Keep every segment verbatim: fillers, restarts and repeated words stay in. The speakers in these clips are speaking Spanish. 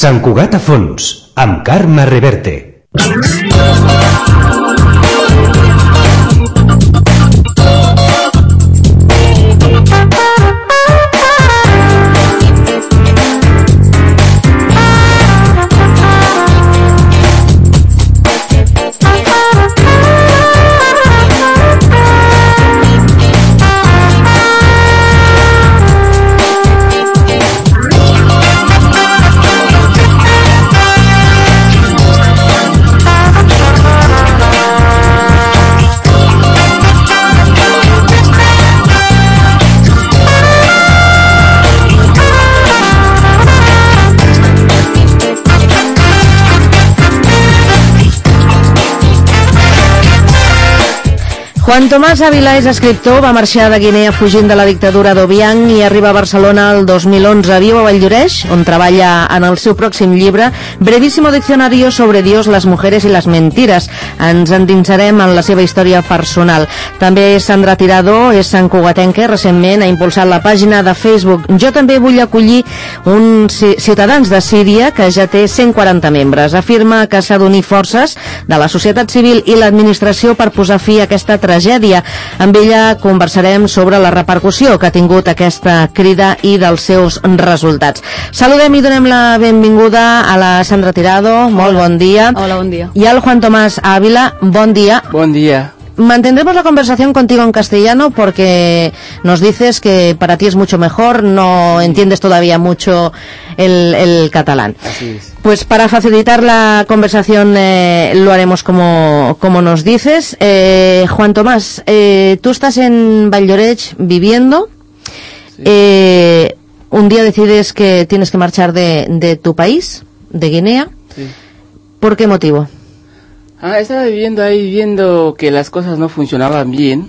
Sant Cugat a fons, amb Carme Reverte. Juan Tomàs Ávila és escriptor, va marxar de Guinea fugint de la dictadura d'Obiang i arriba a Barcelona el dos mil onze. Viu a Valldoreix, on treballa en el seu pròxim llibre, Brevísimo diccionario sobre Dios, las mujeres y las mentiras. Ens endinsarem en la seva història personal. També Sandra Tirado és santcugatenca, recentment ha impulsat la pàgina de Facebook Jo també vull acollir uns ciutadans de Síria, que ja té cent quaranta membres. Afirma que s'ha d'unir forces de la societat civil i l'administració per posar fi a aquesta tragèdia. Amb ella conversarem sobre la repercussió que ha tingut aquesta crida i dels seus resultats. Saludem i donem la benvinguda a la Sandra Tirado. Molt Hola. Bon dia. Hola, bon dia. Y al Juan Tomás Ávila. Bon día. Buen día. Mantendremos la conversación contigo en castellano porque nos dices que para ti es mucho mejor, no entiendes todavía mucho el, el catalán. Así es. Pues para facilitar la conversación eh, lo haremos como, como nos dices. Eh, Juan Tomás, eh, tú estás en Valldoreix viviendo. Sí. Eh, un día decides que tienes que marchar de, de tu país, de Guinea. Sí. ¿Por qué motivo? Ah, estaba viviendo ahí, viendo que las cosas no funcionaban bien.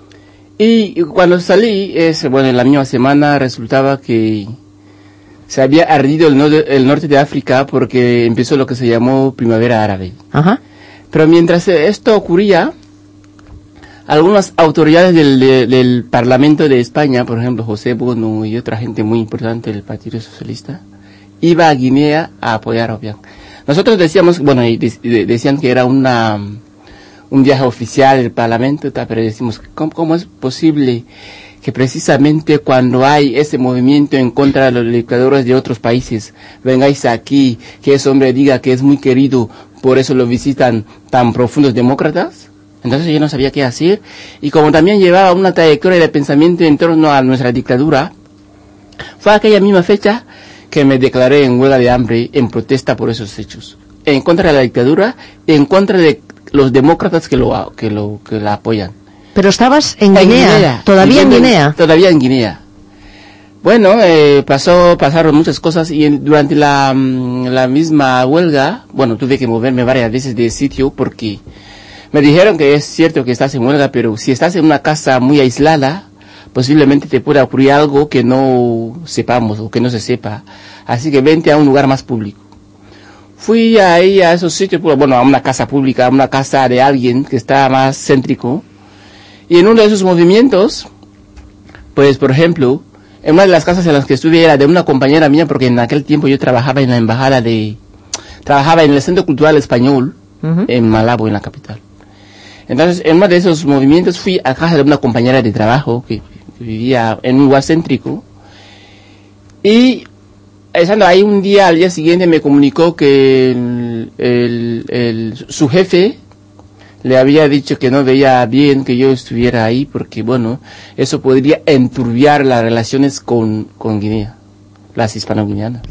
Y cuando salí, es, bueno, en la misma semana resultaba que se había ardido el, no el norte de África porque empezó lo que se llamó Primavera Árabe. Ajá. Pero mientras esto ocurría, algunas autoridades del, de, del Parlamento de España, por ejemplo José Bono y otra gente muy importante del Partido Socialista, iba a Guinea a apoyar a Obiang. Nosotros decíamos, bueno, y de, de, decían que era una un viaje oficial del Parlamento, pero decimos, ¿cómo, cómo es posible que precisamente cuando hay ese movimiento en contra de los dictadores de otros países, vengáis aquí, que ese hombre diga que es muy querido, por eso lo visitan tan profundos demócratas? Entonces yo no sabía qué hacer, y como también llevaba una trayectoria de pensamiento en torno a nuestra dictadura, fue aquella misma fecha que me declaré en huelga de hambre en protesta por esos hechos, en contra de la dictadura, en contra de los demócratas que lo que lo que la apoyan. Pero estabas en Guinea, en Guinea todavía en Guinea. En, todavía en Guinea. Bueno, eh, pasó, pasaron muchas cosas y en, durante la, la misma huelga, bueno, tuve que moverme varias veces de sitio porque me dijeron que es cierto que estás en huelga, pero si estás en una casa muy aislada, posiblemente te pueda ocurrir algo que no sepamos o que no se sepa. Así que vente a un lugar más público. Fui ahí a esos sitios, bueno, a una casa pública, a una casa de alguien que está más céntrico. Y en uno de esos movimientos, pues por ejemplo, en una de las casas en las que estuve era de una compañera mía, porque en aquel tiempo yo trabajaba en la embajada de... Trabajaba en el Centro Cultural Español, uh-huh. en Malabo, en la capital. Entonces, en uno de esos movimientos fui a casa de una compañera de trabajo que vivía en un lugar céntrico, y estando ahí un día, al día siguiente me comunicó que el, el, el, su jefe le había dicho que no veía bien que yo estuviera ahí porque, bueno, eso podría enturbiar las relaciones con, con Guinea, las hispano-guineanas.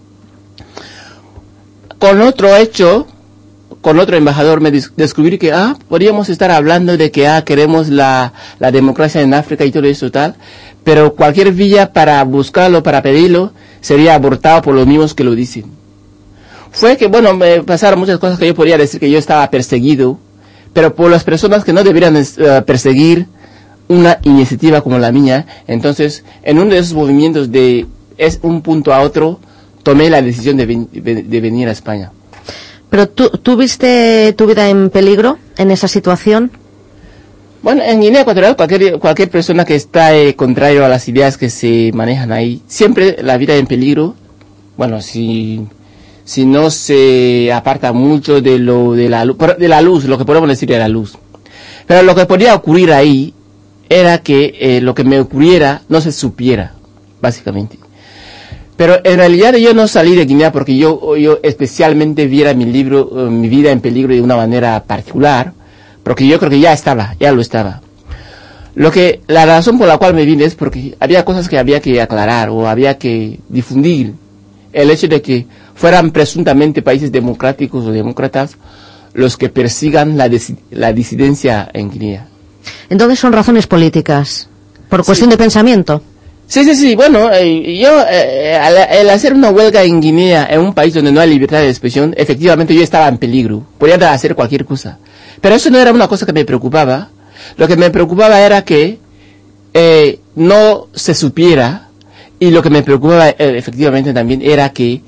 Con otro hecho, con otro embajador me descubrí que, ah, podríamos estar hablando de que, ah, queremos la, la democracia en África y todo eso tal, pero cualquier vía para buscarlo, para pedirlo, sería abortado por los mismos que lo dicen. Fue que, bueno, me pasaron muchas cosas que yo podría decir que yo estaba perseguido, pero por las personas que no deberían uh, perseguir una iniciativa como la mía. Entonces, en uno de esos movimientos de es un punto a otro, tomé la decisión de, ven, de venir a España. ¿Pero tú, tú viste tu vida en peligro en esa situación? Bueno, en Guinea Ecuatorial, cualquier, cualquier persona que está eh, contrario a las ideas que se manejan ahí, siempre la vida en peligro. Bueno, si, si no se aparta mucho de lo de la luz, de la luz, lo que podemos decir de la luz. Pero lo que podía ocurrir ahí era que eh, lo que me ocurriera no se supiera, básicamente. Pero en realidad yo no salí de Guinea porque yo, yo especialmente viera mi libro, uh, mi vida en peligro de una manera particular, porque yo creo que ya estaba, ya lo estaba. Lo que, la razón por la cual me vine es porque había cosas que había que aclarar o había que difundir. El hecho de que fueran presuntamente países democráticos o demócratas los que persigan la, la disidencia en Guinea. Entonces son razones políticas, por cuestión sí. de pensamiento. Sí, sí, sí, bueno, eh, yo, eh, al, al hacer una huelga en Guinea, en un país donde no hay libertad de expresión, efectivamente yo estaba en peligro, podía hacer cualquier cosa. Pero eso no era una cosa que me preocupaba. Lo que me preocupaba era que eh, no se supiera, y lo que me preocupaba eh, efectivamente también era que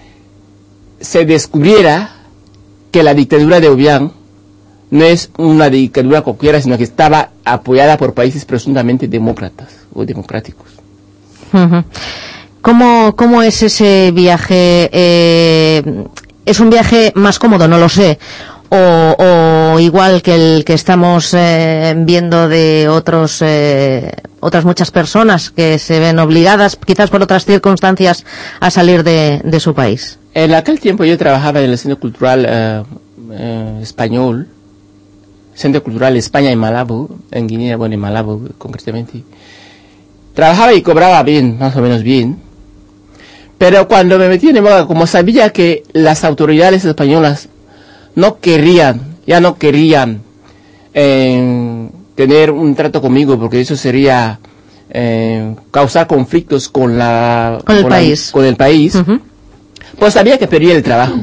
se descubriera que la dictadura de Obiang no es una dictadura cualquiera, sino que estaba apoyada por países presuntamente demócratas o democráticos. Uh-huh. ¿Cómo, ¿Cómo es ese viaje? Eh, ¿Es un viaje más cómodo? No lo sé. O, o igual que el que estamos eh, viendo de otros eh, otras muchas personas que se ven obligadas, quizás por otras circunstancias, a salir de, de su país. En aquel tiempo yo trabajaba en el Centro Cultural eh, eh, Español, Centro Cultural España en Malabo, en Guinea, bueno, en Malabo concretamente. Trabajaba y cobraba bien, más o menos bien. Pero cuando me metí en el como sabía que las autoridades españolas no querían, ya no querían eh, tener un trato conmigo, porque eso sería eh, causar conflictos con la con el con país, la, con el país uh-huh. Pues sabía que perdía el trabajo.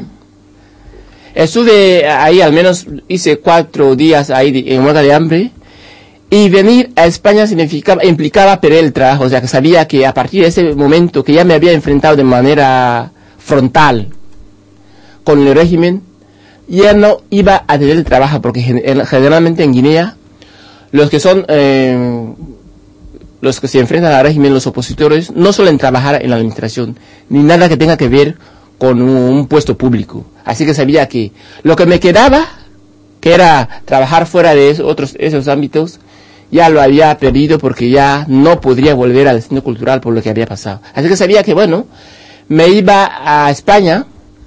Estuve ahí, al menos hice cuatro días ahí de, en huelga de hambre, y venir a España significaba, implicaba perder el trabajo. O sea, que sabía que a partir de ese momento que ya me había enfrentado de manera frontal con el régimen, ya no iba a tener el trabajo, porque generalmente en Guinea los que son eh, los que se enfrentan al régimen, los opositores, no suelen trabajar en la administración ni nada que tenga que ver con un, un puesto público. Así que sabía que lo que me quedaba, que era trabajar fuera de esos, otros esos ámbitos, ya lo había perdido, porque ya no podría volver al centro cultural por lo que había pasado. Así que sabía que, bueno, me iba a España.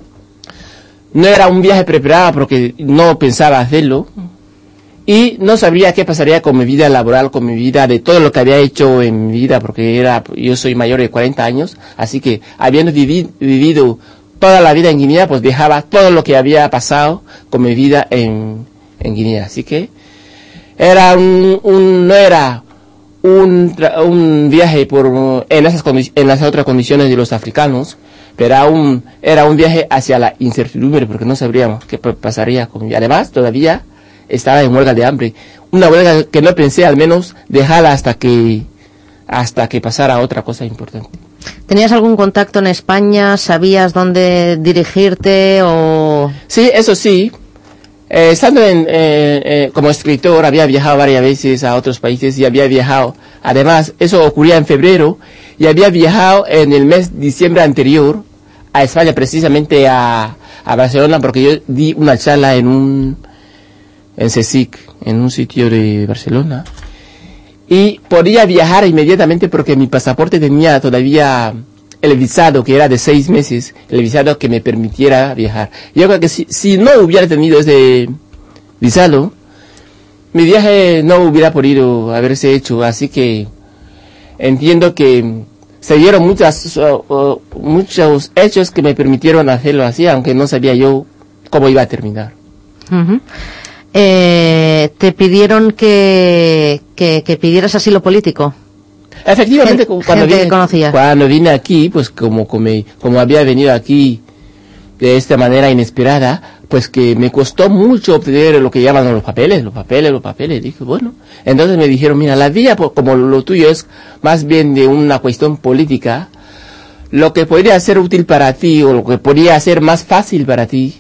No era un viaje preparado porque no pensaba hacerlo, y no sabría qué pasaría con mi vida laboral, con mi vida, de todo lo que había hecho en mi vida, porque era, yo soy mayor de cuarenta años, así que habiendo vivi, vivido toda la vida en Guinea, pues dejaba todo lo que había pasado con mi vida en, en Guinea. Así que era un, un no era un, un viaje por en esas, en las otras condiciones de los africanos, pero aún era un viaje hacia la incertidumbre, porque no sabríamos qué pasaría con ella. Además, todavía estaba en huelga de hambre, una huelga que no pensé al menos dejarla hasta que hasta que pasara otra cosa importante. ¿Tenías algún contacto en España? ¿Sabías dónde dirigirte? O sí, eso sí. Eh, estando en, eh, eh, como escritor, había viajado varias veces a otros países, y había viajado, además, eso ocurría en febrero, y había viajado en el mes de diciembre anterior a España, precisamente a, a Barcelona, porque yo di una charla en un, en CSIC, en un sitio de Barcelona, y podía viajar inmediatamente porque mi pasaporte tenía todavía el visado, que era de seis meses, el visado que me permitiera viajar. Yo creo que si, si no hubiera tenido ese visado, mi viaje no hubiera podido haberse hecho. Así que entiendo que se dieron muchas, uh, uh, muchos hechos que me permitieron hacerlo así, aunque no sabía yo cómo iba a terminar. Uh-huh. eh, ¿Te pidieron que, que, que pidieras asilo político? Efectivamente, Gente, cuando, gente vine, cuando vine aquí, pues como, como, como había venido aquí de esta manera inesperada, pues que me costó mucho obtener lo que llaman los papeles, los papeles, los papeles. Dije, bueno, entonces me dijeron, mira, la vía, como lo tuyo es más bien de una cuestión política, lo que podría ser útil para ti, o lo que podría ser más fácil para ti,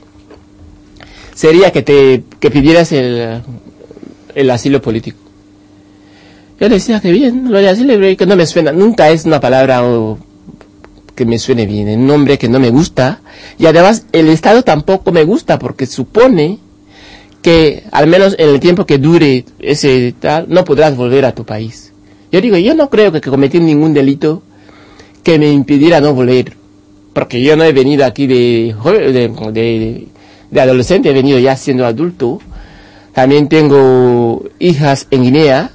sería que te que pidieras el, el asilo político. Yo le decía que bien, lo de asilo, que no me suena, nunca es una palabra o, que me suene bien, el nombre que no me gusta, y además el Estado tampoco me gusta porque supone que al menos en el tiempo que dure ese tal, no podrás volver a tu país. Yo digo, yo no creo que, que cometí ningún delito que me impidiera no volver, porque yo no he venido aquí de, de, de, de adolescente, he venido ya siendo adulto. También tengo hijas en Guinea,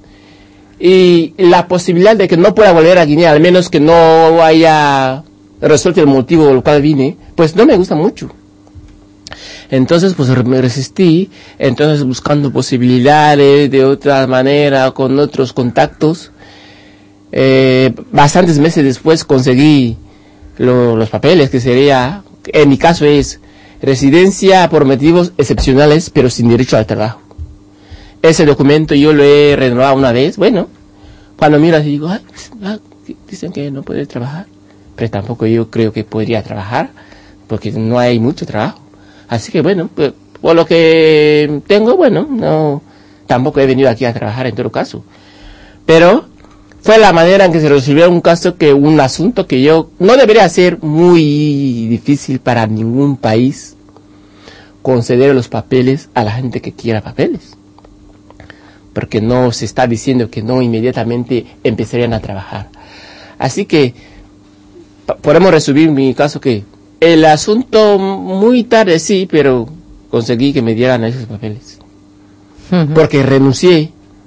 y la posibilidad de que no pueda volver a Guinea, al menos que no haya resuelto el motivo por el cual vine, pues no me gusta mucho. Entonces, pues me resistí, entonces buscando posibilidades de otra manera, con otros contactos. Eh, bastantes meses después conseguí lo, los papeles, que sería, en mi caso es residencia por motivos excepcionales, pero sin derecho al trabajo. Ese documento yo lo he renovado una vez, bueno, cuando miro así digo, ay, ah, dicen que no puede trabajar, pero tampoco yo creo que podría trabajar, porque no hay mucho trabajo. Así que bueno, pues, por lo que tengo, bueno, no, tampoco he venido aquí a trabajar en todo caso. Pero fue la manera en que se resolvió un caso, que un asunto que yo no debería ser muy difícil para ningún país conceder los papeles a la gente que quiera papeles, porque no se está diciendo que no inmediatamente empezarían a trabajar. Así que podemos resumir mi caso que el asunto muy tarde sí, pero conseguí que me dieran esos papeles, uh-huh. porque renuncié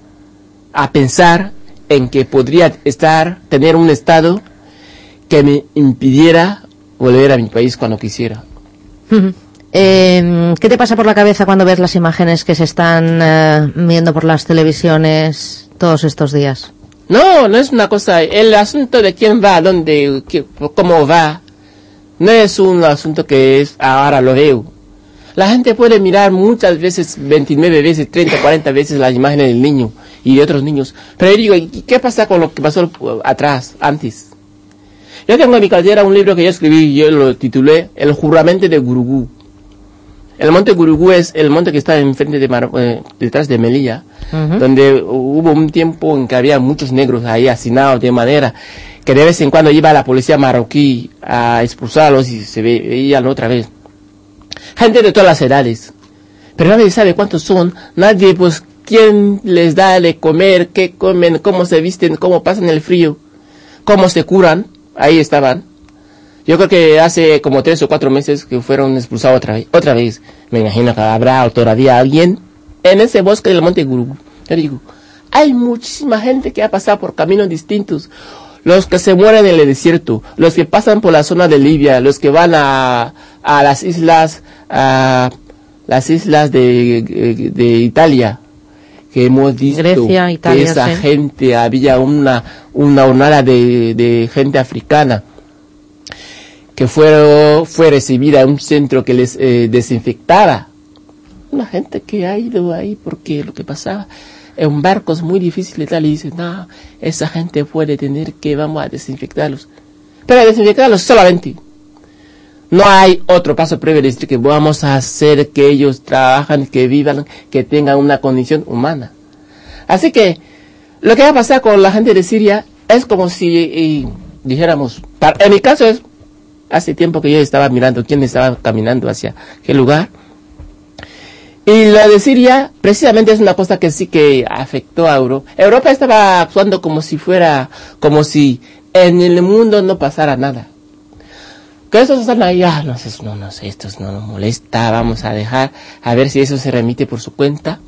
a pensar en que podría estar, tener un estado que me impidiera volver a mi país cuando quisiera. Uh-huh. Eh, ¿Qué te pasa por la cabeza cuando ves las imágenes que se están eh, viendo por las televisiones todos estos días? No, no es una cosa, el asunto de quién va, dónde, qué, cómo va, no es un asunto que es, ahora lo veo. La gente puede mirar muchas veces, veintinueve veces, treinta, cuarenta veces las imágenes del niño y de otros niños. Pero yo digo, ¿y qué pasa con lo que pasó atrás, antes? Yo tengo en mi cartera un libro que yo escribí, yo lo titulé El juramento de Gurugú. El monte Gurugú es el monte que está enfrente de Mar eh, detrás de Melilla, uh-huh. donde hubo un tiempo en que había muchos negros ahí hacinados, de manera que de vez en cuando iba la policía marroquí a expulsarlos y se veían otra vez. Gente de todas las edades, pero nadie sabe cuántos son, nadie, pues, quién les da de comer, qué comen, cómo se visten, cómo pasan el frío, cómo se curan. Ahí estaban. Yo creo que hace como tres o cuatro meses que fueron expulsados otra vez. Otra vez. Me imagino que habrá todavía alguien en ese bosque del monte Gurugú. Yo digo, hay muchísima gente que ha pasado por caminos distintos. Los que se mueren en el desierto, los que pasan por la zona de Libia, los que van a, a las islas, a las islas de, de, de Italia, que hemos visto Grecia, Italia, que esa sí. gente, había una, una hornada de, de gente africana que fue, fue recibida en un centro que les eh, desinfectaba. Una gente que ha ido ahí porque lo que pasaba en barcos muy difíciles tal, y dicen, no, esa gente puede tener que vamos a desinfectarlos. Pero a desinfectarlos solamente. No hay otro paso previo de decir que vamos a hacer que ellos trabajen, que vivan, que tengan una condición humana. Así que lo que va a pasar con la gente de Siria es como si y, dijéramos, para, en mi caso es, hace tiempo que yo estaba mirando quién estaba caminando hacia qué lugar. Y lo de Siria, precisamente es una cosa que sí que afectó a Europa. Europa estaba actuando como si fuera, como si en el mundo no pasara nada. Que esos están ahí, ah, no sé, no, no sé, esto no nos molesta, vamos a dejar, a ver si eso se remite por su cuenta.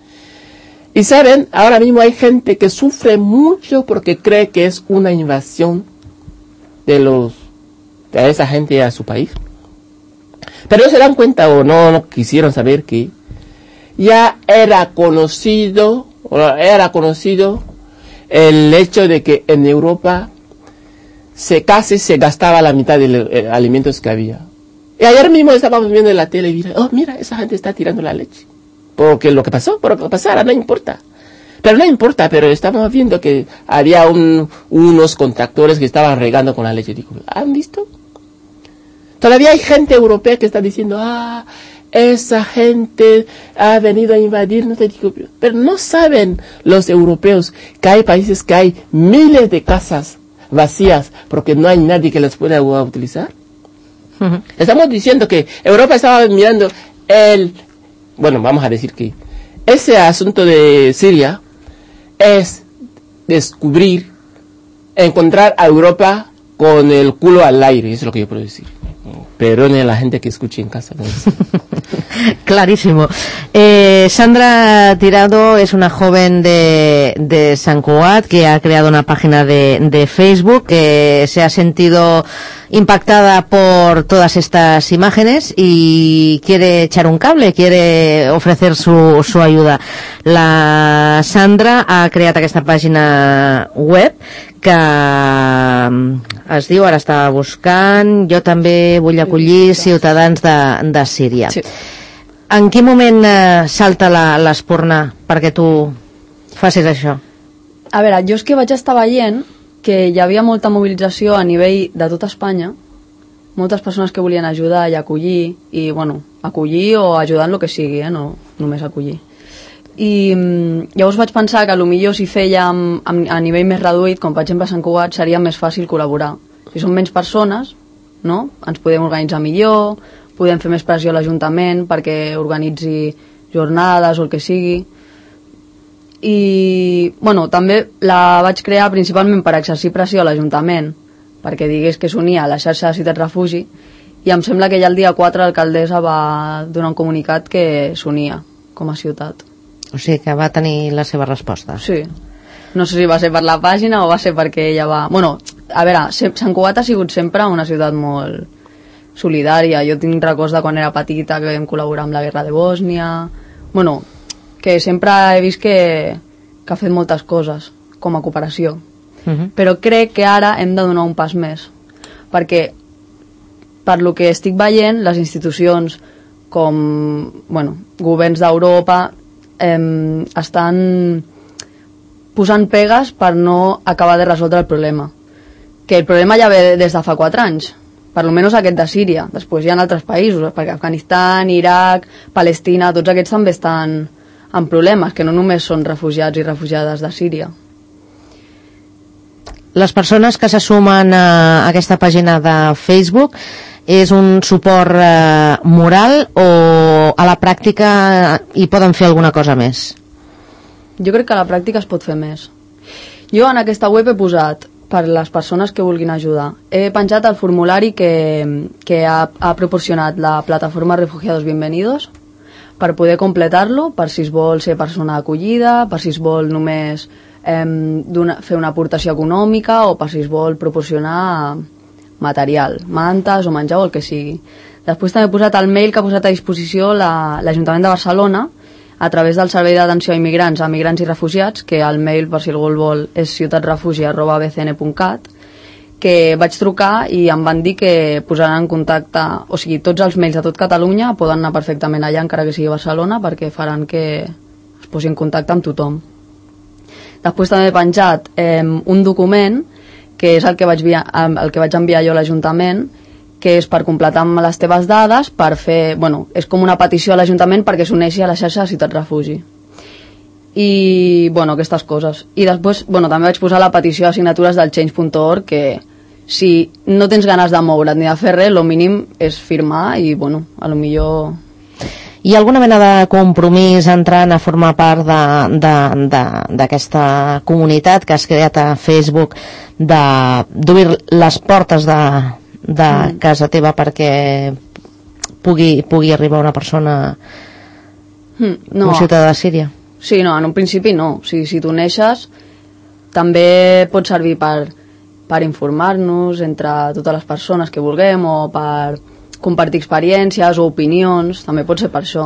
Y saben, ahora mismo hay gente que sufre mucho porque cree que es una invasión de los, de esa gente a su país. Pero no se dan cuenta o no, no quisieron saber que ya era conocido, era conocido el hecho de que en Europa se casi se gastaba la mitad de los eh, alimentos que había. Y ayer mismo estábamos viendo en la tele y dije, oh, mira, esa gente está tirando la leche. Porque lo que pasó, por lo que pasara, no importa. Pero no importa, pero estamos viendo que había un, unos contractores que estaban regando con la leche. Digo, ¿han visto? Todavía hay gente europea que está diciendo, ah, esa gente ha venido a invadirnos. Pero no saben los europeos que hay países que hay miles de casas vacías porque no hay nadie que las pueda utilizar. Uh-huh. Estamos diciendo que Europa estaba mirando el, bueno, vamos a decir que ese asunto de Siria es descubrir, encontrar a Europa con el culo al aire, eso es lo que yo puedo decir. Perdone a la gente que escuche en casa. Clarísimo. Eh, Sandra Tirado es una joven de, de San Cugat que ha creado una página de, de Facebook que se ha sentido impactada por todas estas imágenes y quiere echar un cable, quiere ofrecer su, su ayuda. La Sandra ha creat aquesta pàgina web que es diu, ara estava buscant, jo també vull acollir ciutadans de, de Síria. Sí. En quin moment eh, salta la, l'espurna perquè tu facis això? A veure, jo és que vaig estar veient que hi havia molta mobilització a nivell de tota Espanya, moltes persones que volien ajudar i acollir, i bueno, acollir o ajudar en el que sigui, eh? No només acollir. I llavors vaig pensar que potser si fèiem a nivell més reduït, com per exemple a Sant Cugat, seria més fàcil col·laborar. Si són menys persones, no? Ens podem organitzar millor, podem fer més pressió a l'Ajuntament perquè organitzi jornades o el que sigui. I bueno, també la vaig crear principalment per exercir pressió a l'Ajuntament, perquè digués que s'unia a la xarxa de Ciutat Refugi, i em sembla que ja el dia quatre l'alcaldessa va donar un comunicat que s'unia com a ciutat. O sigui que va tenir la seva resposta. Sí. No sé si va ser per la pàgina o va ser perquè ella va... Bueno, a veure, Sant Cugat ha sigut sempre una ciutat molt solidària. Jo tinc records de quan era petita que vam col·laborar amb la guerra de Bòsnia. Bueno, que sempre he vist que, que ha fet moltes coses com a cooperació. Uh-huh. Però crec que ara hem de donar un pas més. Perquè, per lo que estic veient, les institucions com, bueno, governs d'Europa eh, estan posant pegues per no acabar de resoldre el problema. Que el problema ja ve des de fa quatre anys, per almenys aquest de Síria. Després hi ha altres països, perquè Afganistan, Iraq, Palestina, tots aquests també estan en problemes, que no només són refugiats i refugiades de Síria. Les persones que se sumen a aquesta pàgina de Facebook és un suport eh, moral o a la pràctica hi poden fer alguna cosa més? Jo crec que a la pràctica es pot fer més. Jo en aquesta web he posat, per les persones que vulguin ajudar, he penjat el formulari que, que ha, ha proporcionat la plataforma Refugiados Bienvenidos per poder completar-lo, per si es vol ser persona acollida, per si es vol només eh, fer una aportació econòmica o per si es vol proporcionar material, mantes o menjar o el que sigui. Després també he posat el mail que ha posat a disposició la, l'Ajuntament de Barcelona a través del Servei d'Atenció a Immigrants, a Migrants i Refugiats, que el mail, per si algú el vol, és ciutatrefugi arroba b c n punt cat, que vaig trucar i em van dir que posaran en contacte, o sigui, tots els mails de tot Catalunya poden anar perfectament allà, encara que sigui a Barcelona, perquè faran que es posi en contacte amb tothom. Després també he penjat eh, un document, que és el que vaig, via, el que vaig enviar jo a l'Ajuntament, que és per completar amb les teves dades, per fer, bueno, és com una petició a l'Ajuntament perquè s'uneixi a la xarxa de Ciutat Refugi. I, bueno, aquestes coses. I després, bueno, també vaig posar la petició de signatures del change punt org, que si no tens ganes de moure't ni de fer res, el mínim és firmar i, bueno, a lo millor... Hi ha alguna mena de compromís entrant a formar part d'aquesta comunitat que has creat a Facebook, d'obrir les portes de, de mm. casa teva perquè pugui, pugui arribar una persona, mm, no. un ciutadà de Síria? Sí, no, en un principi no. O sigui, si tu neixes, també pot servir per, per informar-nos entre totes les persones que vulguem o per compartir experiències o opinions, també pot ser per això.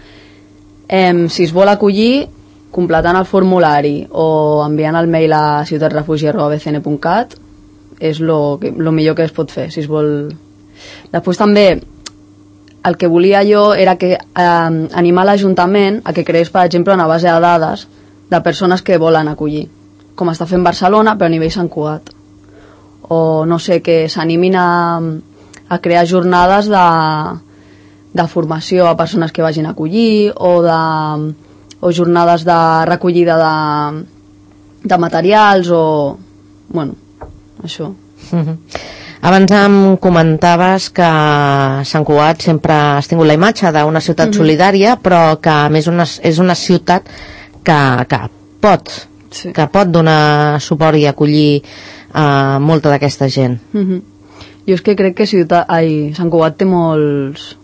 Eh, si es vol acollir, completant el formulari o enviant el mail a ciutatrefugi arroba b c n punt cat és lo, que, lo millor que es pot fer, si es vol. Després també el que volia jo era que eh, animar l'Ajuntament a que creés, per exemple, una base de dades de persones que volen acollir, com està fent Barcelona, però a nivell Sant Cugat. O, no sé, que s'animin a, a crear jornades de, de formació a persones que vagin a acollir, o, de, o jornades de recollida de, de materials, o, bueno, això. Uh-huh. Abans em comentaves que Sant Cugat sempre has tingut la imatge d'una ciutat uh-huh. solidària, però que a més una, és una ciutat que, que pot sí. que pot donar suport i acollir uh, molta d'aquesta gent. Uh-huh. Jo és que crec que ciutat, ai, Sant Cugat té molts...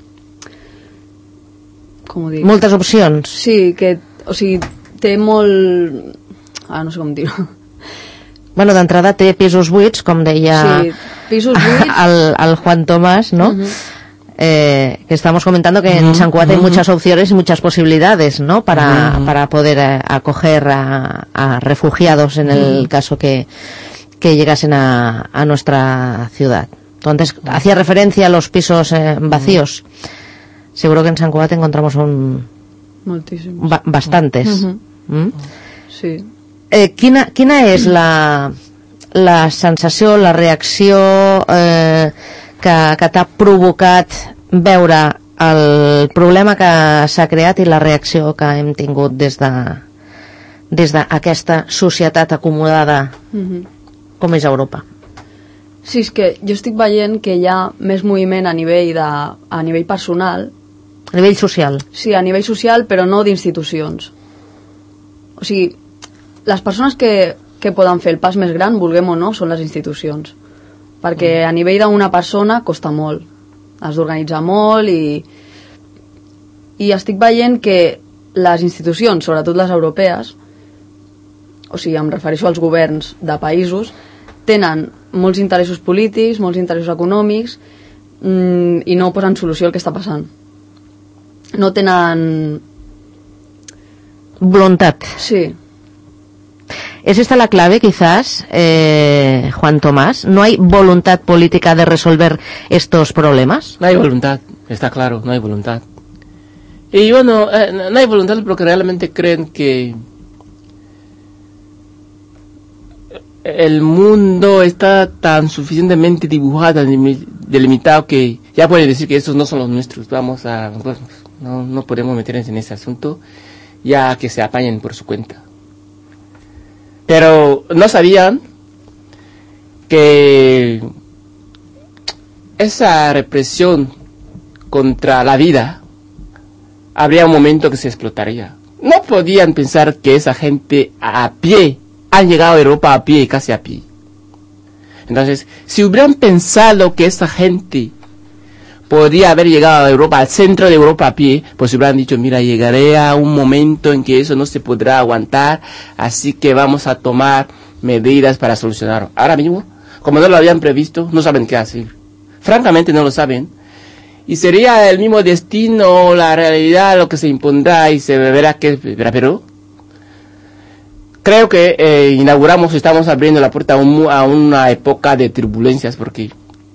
Com ho dic? Moltes opcions. Sí, que, o sigui, té molt... Ah, no sé com dir-ho. Bueno, d'entrada té pisos buits, com deia sí, pisos buits. El, el Juan Tomás, ¿no? Uh-huh. eh, que estamos comentando que uh-huh. en San Cugat uh-huh. hay muchas opciones y muchas posibilidades, ¿no? Para, uh-huh. para poder eh, acoger a, a refugiados en el uh-huh. caso que, que llegasen a, a nuestra ciudad. Entonces, uh-huh. hacía referencia a los pisos eh, vacíos. Uh-huh. Seguro que en San Cugat encontramos un... Moltísimos. Ba- bastantes. Uh-huh. ¿Mm? Sí. Eh, quina, quina és la, la sensació, la reacció eh, que, que t'ha provocat veure el problema que s'ha creat i la reacció que hem tingut des de des d'aquesta societat acomodada mm-hmm. com és Europa? Sí, és que jo estic veient que hi ha més moviment a nivell, de, a nivell personal. A nivell social? Sí, a nivell social, però no d'institucions. O sigui, les persones que, que poden fer el pas més gran, vulguem o no, són les institucions. Perquè a nivell d'una persona costa molt. Has d'organitzar molt i, i estic veient que les institucions, sobretot les europees, o sigui, em refereixo als governs de països, tenen molts interessos polítics, molts interessos econòmics mmm, i no posen solució al que està passant. No tenen... Voluntat. Sí. ¿Es esta la clave, quizás, eh, Juan Tomás? ¿No hay voluntad política de resolver estos problemas? No hay voluntad, está claro, no hay voluntad. Y bueno, eh, no hay voluntad porque realmente creen que el mundo está tan suficientemente dibujado, delimitado, que ya pueden decir que estos no son los nuestros. Vamos a... Bueno, no, no podemos meternos en ese asunto, ya que se apañen por su cuenta. Pero no sabían que esa represión contra la vida habría un momento que se explotaría. No podían pensar que esa gente a pie han llegado a Europa a pie, casi a pie. Entonces, si hubieran pensado que esa gente podría haber llegado a Europa, al centro de Europa a pie, pues hubieran dicho, mira, llegaré a un momento en que eso no se podrá aguantar, así que vamos a tomar medidas para solucionarlo. Ahora mismo, como no lo habían previsto, no saben qué hacer. Francamente no lo saben. Y sería el mismo destino, la realidad, lo que se impondrá y se verá que... Pero creo que eh, inauguramos, estamos abriendo la puerta a, un, a una época de turbulencias, porque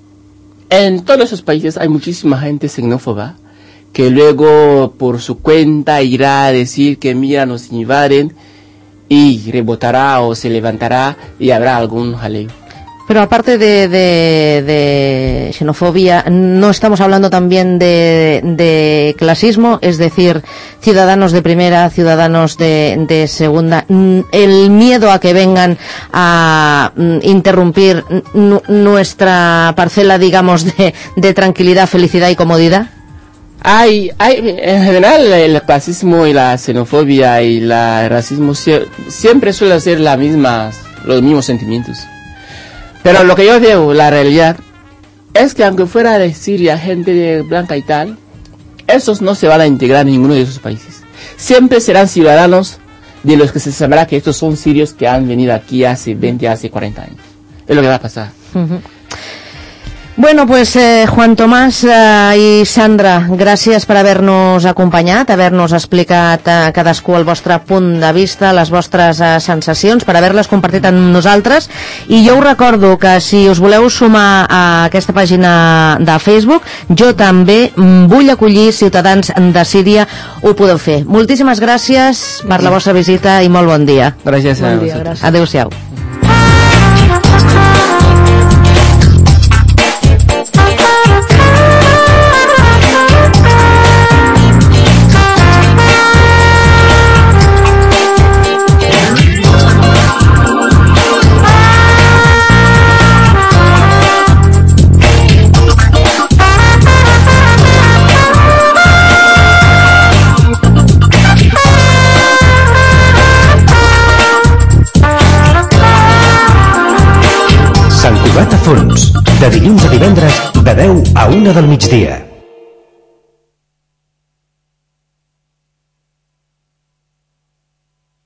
en todos esos países hay muchísima gente xenófoba que luego por su cuenta irá a decir que mira, nos invaden, y rebotará o se levantará y habrá algún jaleo. Pero aparte de, de, de xenofobia, ¿no estamos hablando también de, de clasismo? Es decir, ciudadanos de primera, ciudadanos de, de segunda, el miedo a que vengan a interrumpir nuestra parcela, digamos, de, de tranquilidad, felicidad y comodidad. Hay, hay, en general, el clasismo y la xenofobia y la, el racismo siempre suelen ser las mismas, los mismos sentimientos. Pero lo que yo veo, la realidad, es que aunque fuera de Siria, gente de blanca y tal, esos no se van a integrar en ninguno de esos países. Siempre serán ciudadanos de los que se sabrá que estos son sirios que han venido aquí hace veinte, hace cuarenta años. Es lo que va a pasar. Uh-huh. Bueno, pues eh, Juan Tomás eh, i Sandra, gràcies per haver-nos acompanyat, haver-nos explicat eh, cadascú el vostre punt de vista, les vostres eh, sensacions, per haver-les compartit amb nosaltres. I jo us recordo que si us voleu sumar a aquesta pàgina de Facebook, jo també vull acollir ciutadans de Síria, ho podeu fer. Moltíssimes gràcies per la vostra visita i molt bon dia. Gràcies a bon dia, gràcies. Adéu-siau. Plata Fons, de dilluns a divendres, de deu a una del migdia.